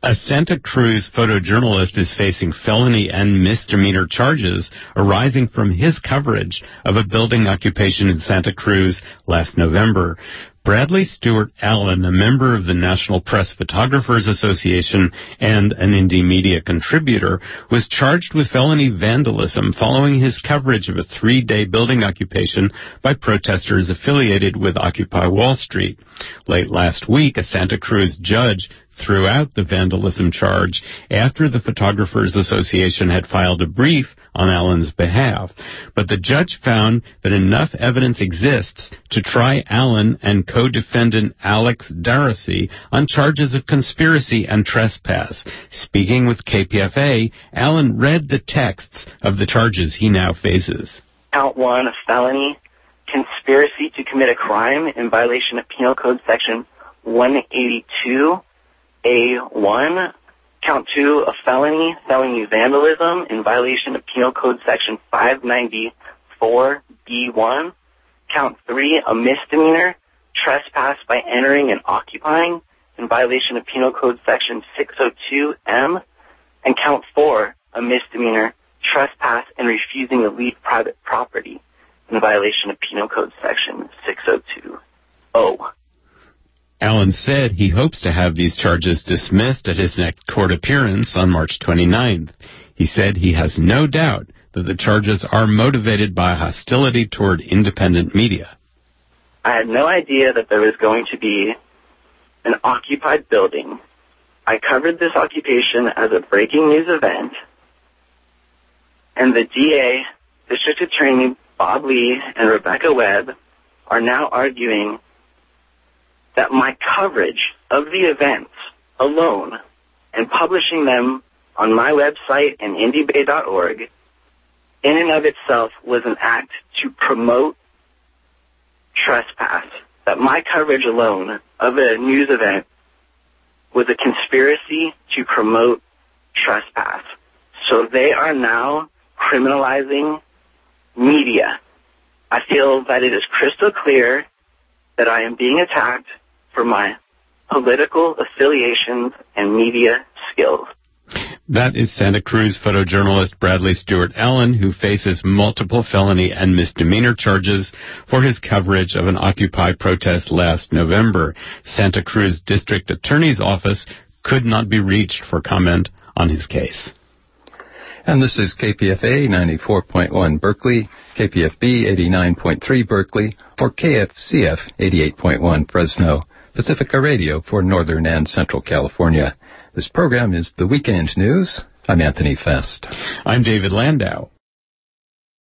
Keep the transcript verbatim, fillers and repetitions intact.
A Santa Cruz photojournalist is facing felony and misdemeanor charges arising from his coverage of a building occupation in Santa Cruz last November. Bradley Stewart Allen, a member of the National Press Photographers Association and an indie media contributor, was charged with felony vandalism following his coverage of a three-day building occupation by protesters affiliated with Occupy Wall Street. Late last week, a Santa Cruz judge threw out the vandalism charge after the Photographers Association had filed a brief on Allen's behalf. But the judge found that enough evidence exists to try Allen and co-defendant Alex Darcy on charges of conspiracy and trespass. Speaking with K P F A, Allen read the texts of the charges he now faces. Count one, a felony, conspiracy to commit a crime in violation of Penal Code Section one eighty-two A one. Count two, a felony, felony vandalism in violation of Penal Code Section five ninety-four B one. Count three, a misdemeanor, trespass by entering and occupying in violation of Penal Code Section six oh two M. And count four, a misdemeanor, trespass and refusing to leave private property in violation of Penal Code Section six oh two O. Allen said he hopes to have these charges dismissed at his next court appearance on March twenty-ninth. He said he has no doubt that the charges are motivated by hostility toward independent media. I had no idea that there was going to be an occupied building. I covered this occupation as a breaking news event, and the D A, District Attorney Bob Lee, and Rebecca Webb are now arguing that my coverage of the events alone and publishing them on my website and indie bay dot org in and of itself was an act to promote trespass, that my coverage alone of a news event was a conspiracy to promote trespass. So they are now criminalizing media. I feel that it is crystal clear that I am being attacked for my political affiliations and media skills. That is Santa Cruz photojournalist Bradley Stewart Allen, who faces multiple felony and misdemeanor charges for his coverage of an Occupy protest last November. Santa Cruz District Attorney's Office could not be reached for comment on his case. And this is K P F A ninety-four point one Berkeley, K P F B eighty-nine point three Berkeley, or K F C F eighty-eight point one Fresno, Pacifica Radio for Northern and Central California. This program is The Weekend News. I'm Anthony Fest. I'm David Landau.